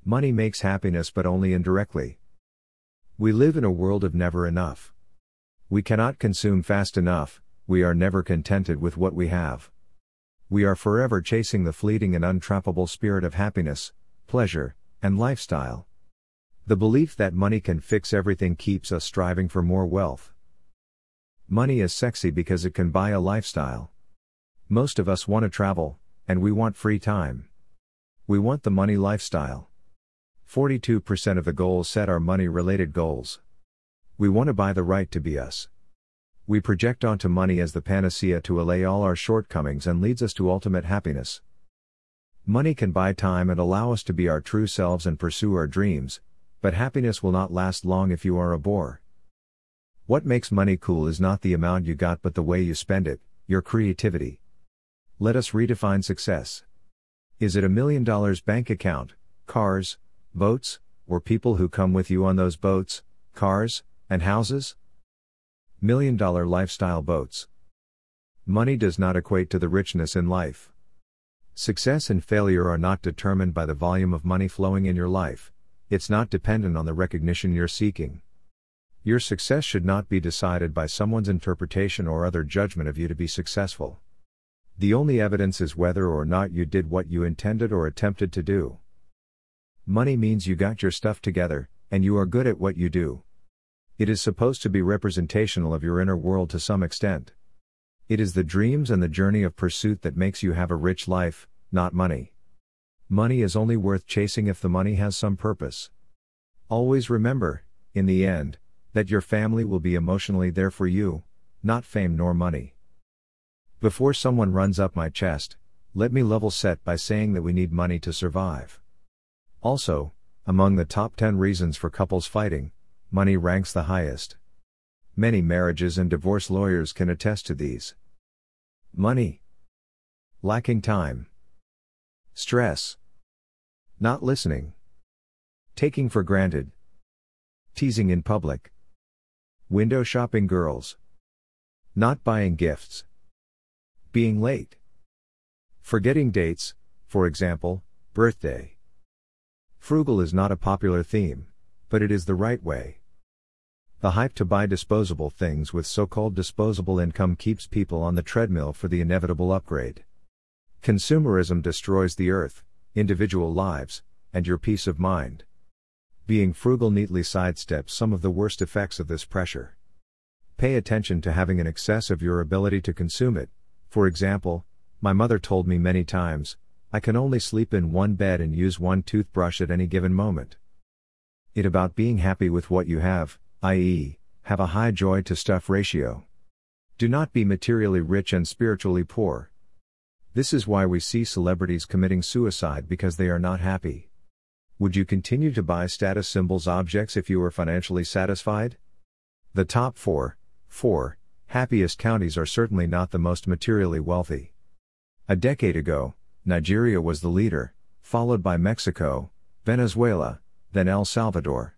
Money makes happiness, but only indirectly. We live in a world of never enough. We cannot consume fast enough, we are never contented with what we have. We are forever chasing the fleeting and untrappable spirit of happiness, pleasure, and lifestyle. The belief that money can fix everything keeps us striving for more wealth. Money is sexy because it can buy a lifestyle. Most of us want to travel, and we want free time. We want the money lifestyle. 42% of the goals set are money-related goals. We want to buy the right to be us. We project onto money as the panacea to allay all our shortcomings and leads us to ultimate happiness. Money can buy time and allow us to be our true selves and pursue our dreams, but happiness will not last long if you are a bore. What makes money cool is not the amount you got but the way you spend it, your creativity. Let us redefine success. Is it $1 million bank account, cars, boats, or people who come with you on those boats, cars, and houses? $1 million lifestyle boats. Money does not equate to the richness in life. Success and failure are not determined by the volume of money flowing in your life. It's not dependent on the recognition you're seeking. Your success should not be decided by someone's interpretation or other judgment of you to be successful. The only evidence is whether or not you did what you intended or attempted to do. Money means you got your stuff together, and you are good at what you do. It is supposed to be representational of your inner world to some extent. It is the dreams and the journey of pursuit that makes you have a rich life, not money. Money is only worth chasing if the money has some purpose. Always remember, in the end, that your family will be emotionally there for you, not fame nor money. Before someone runs up my chest, let me level set by saying that we need money to survive. Also, among the top 10 reasons for couples fighting, money ranks the highest. Many marriages and divorce lawyers can attest to these. Money. Lacking time. Stress. Not listening. Taking for granted. Teasing in public. Window shopping girls. Not buying gifts. Being late. Forgetting dates, for example, birthday. Frugal is not a popular theme, but it is the right way. The hype to buy disposable things with so-called disposable income keeps people on the treadmill for the inevitable upgrade. Consumerism destroys the earth, individual lives, and your peace of mind. Being frugal neatly sidesteps some of the worst effects of this pressure. Pay attention to having an excess of your ability to consume it. For example, my mother told me many times, I can only sleep in one bed and use one toothbrush at any given moment. It about being happy with what you have, i.e., have a high joy to stuff ratio. Do not be materially rich and spiritually poor. This is why we see celebrities committing suicide because they are not happy. Would you continue to buy status symbols objects if you were financially satisfied? The top 4 happiest counties are certainly not the most materially wealthy. A decade ago, Nigeria was the leader, followed by Mexico, Venezuela, then El Salvador.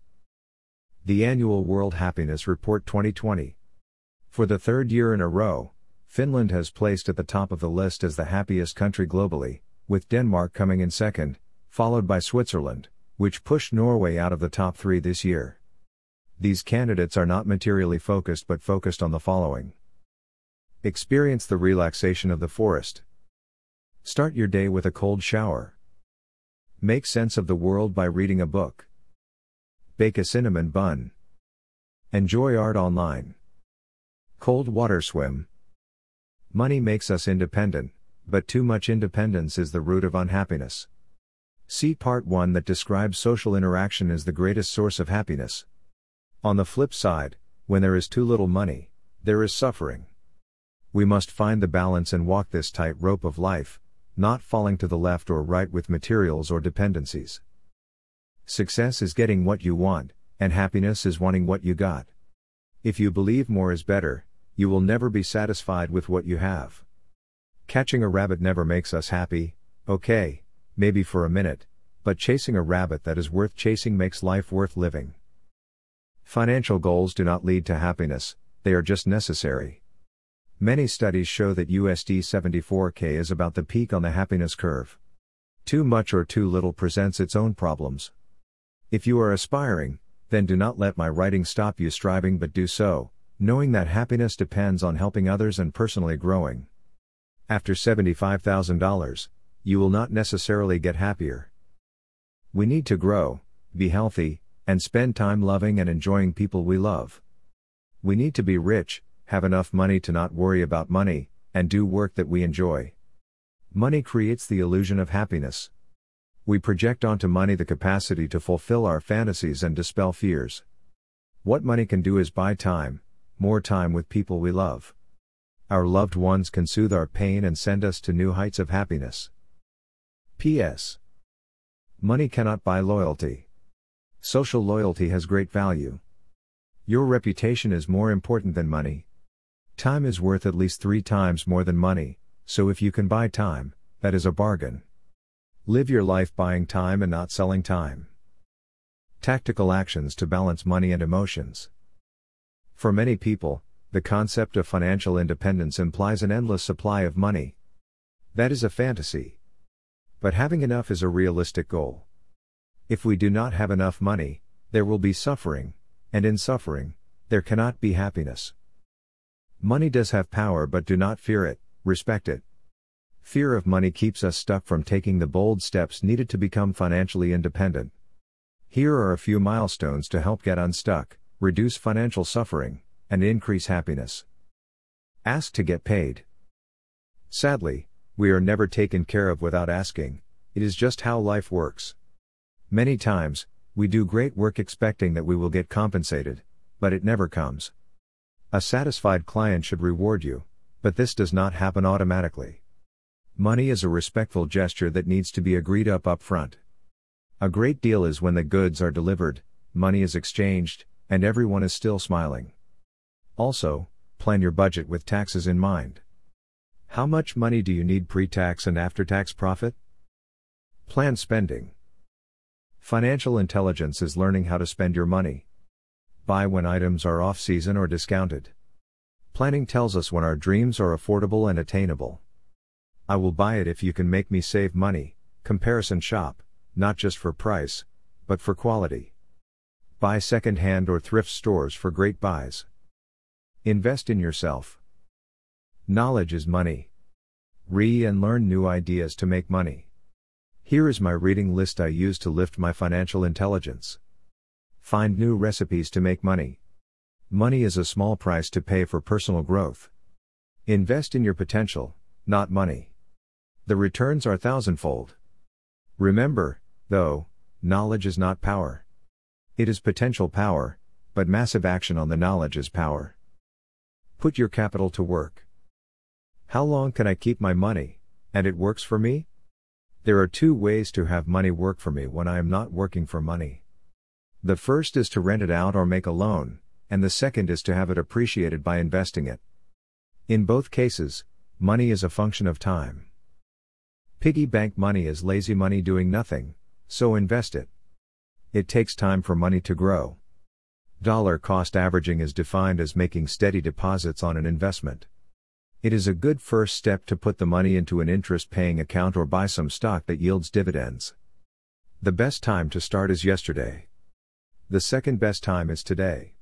The Annual World Happiness Report 2020. For the third year in a row, Finland has placed at the top of the list as the happiest country globally, with Denmark coming in second, followed by Switzerland, which pushed Norway out of the top 3 this year. These candidates are not materially focused but focused on the following. Experience the relaxation of the forest. Start your day with a cold shower. Make sense of the world by reading a book. Bake a cinnamon bun. Enjoy art online. Cold water swim. Money makes us independent, but too much independence is the root of unhappiness. See Part 1 that describes social interaction as the greatest source of happiness. On the flip side, when there is too little money, there is suffering. We must find the balance and walk this tightrope of life, not falling to the left or right with materials or dependencies. Success is getting what you want, and happiness is wanting what you got. If you believe more is better, you will never be satisfied with what you have. Catching a rabbit never makes us happy, okay, maybe for a minute, but chasing a rabbit that is worth chasing makes life worth living. Financial goals do not lead to happiness, they are just necessary. Many studies show that USD 74K is about the peak on the happiness curve. Too much or too little presents its own problems. If you are aspiring, then do not let my writing stop you striving, but do so, knowing that happiness depends on helping others and personally growing. After $75,000, you will not necessarily get happier. We need to grow, be healthy, and spend time loving and enjoying people we love. We need to be rich, have enough money to not worry about money, and do work that we enjoy. Money creates the illusion of happiness. We project onto money the capacity to fulfill our fantasies and dispel fears. What money can do is buy time, more time with people we love. Our loved ones can soothe our pain and send us to new heights of happiness. P.S. Money cannot buy loyalty. Social loyalty has great value. Your reputation is more important than money. Time is worth at least 3 times more than money, so if you can buy time, that is a bargain. Live your life buying time and not selling time. Tactical actions to balance money and emotions. For many people, the concept of financial independence implies an endless supply of money. That is a fantasy. But having enough is a realistic goal. If we do not have enough money, there will be suffering, and in suffering, there cannot be happiness. Money does have power, but do not fear it, respect it. Fear of money keeps us stuck from taking the bold steps needed to become financially independent. Here are a few milestones to help get unstuck, reduce financial suffering, and increase happiness. Ask to get paid. Sadly, we are never taken care of without asking. It is just how life works. Many times, we do great work expecting that we will get compensated, but it never comes. A satisfied client should reward you, but this does not happen automatically. Money is a respectful gesture that needs to be agreed up front. A great deal is when the goods are delivered, money is exchanged, and everyone is still smiling. Also, plan your budget with taxes in mind. How much money do you need pre-tax and after-tax profit? Plan spending. Financial intelligence is learning how to spend your money. Buy when items are off-season or discounted. Planning tells us when our dreams are affordable and attainable. I will buy it if you can make me save money. Comparison shop, not just for price, but for quality. Buy second-hand or thrift stores for great buys. Invest in yourself. Knowledge is money. Read and learn new ideas to make money. Here is my reading list I use to lift my financial intelligence. Find new recipes to make money. Money is a small price to pay for personal growth. Invest in your potential, not money. The returns are thousandfold. Remember, though, knowledge is not power. It is potential power, but massive action on the knowledge is power. Put your capital to work. How long can I keep my money, and it works for me? There are 2 ways to have money work for me when I am not working for money. The first is to rent it out or make a loan, and the second is to have it appreciated by investing it. In both cases, money is a function of time. Piggy bank money is lazy money doing nothing, so invest it. It takes time for money to grow. Dollar cost averaging is defined as making steady deposits on an investment. It is a good first step to put the money into an interest-paying account or buy some stock that yields dividends. The best time to start is yesterday. The second best time is today.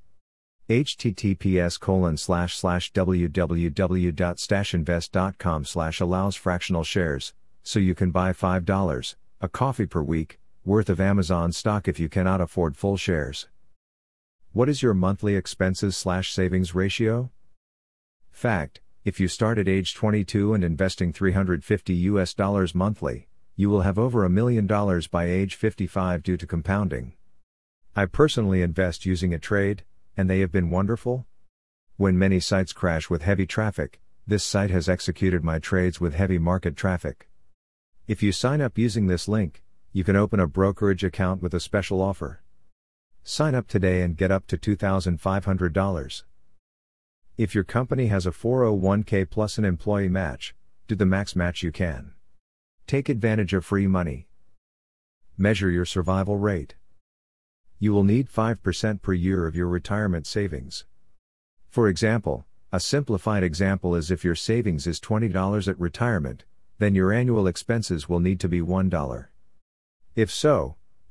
https://www.stashinvest.com/allows fractional shares, so you can buy $5, a coffee per week, worth of Amazon stock if you cannot afford full shares. What is your monthly expenses/savings ratio? Fact: if you start at age 22 and investing $350 monthly, you will have over $1 million by age 55 due to compounding. I personally invest using a trade, and they have been wonderful. When many sites crash with heavy traffic, this site has executed my trades with heavy market traffic. If you sign up using this link, you can open a brokerage account with a special offer. Sign up today and get up to $2,500. If your company has a 401k plus an employee match, do the max match you can. Take advantage of free money. Measure your survival rate. You will need 5% per year of your retirement savings. For example, a simplified example is if your savings is $20 at retirement, then your annual expenses will need to be $1. If so,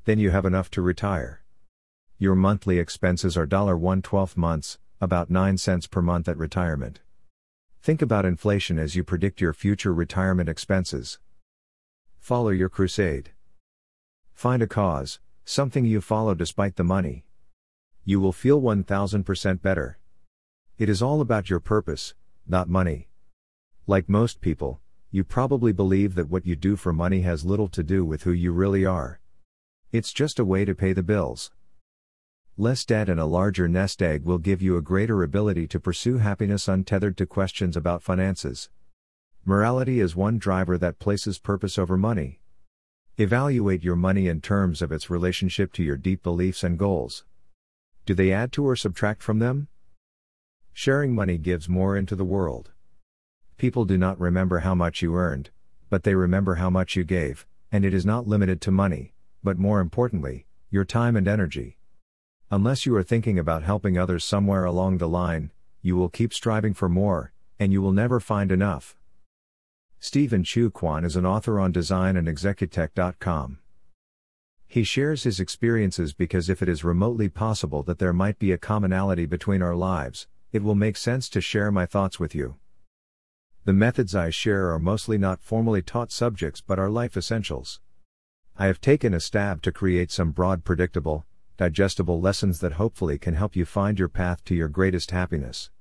Then you have enough to retire. Your monthly expenses are $1/12 months, about 9 cents per month at retirement. Think about inflation as you predict your future retirement expenses. Follow your crusade. Find a cause, something you follow despite the money. You will feel 1000% better. It is all about your purpose, not money. Like most people, you probably believe that what you do for money has little to do with who you really are. It's just a way to pay the bills. Less debt and a larger nest egg will give you a greater ability to pursue happiness untethered to questions about finances. Morality is one driver that places purpose over money. Evaluate your money in terms of its relationship to your deep beliefs and goals. Do they add to or subtract from them? Sharing money gives more into the world. People do not remember how much you earned, but they remember how much you gave, and it is not limited to money, but more importantly, your time and energy. Unless you are thinking about helping others somewhere along the line, you will keep striving for more, and you will never find enough. Stephen Chu Kwan is an author on design and Executech.com. He shares his experiences because if it is remotely possible that there might be a commonality between our lives, it will make sense to share my thoughts with you. The methods I share are mostly not formally taught subjects but are life essentials. I have taken a stab to create some broad, predictable, digestible lessons that hopefully can help you find your path to your greatest happiness.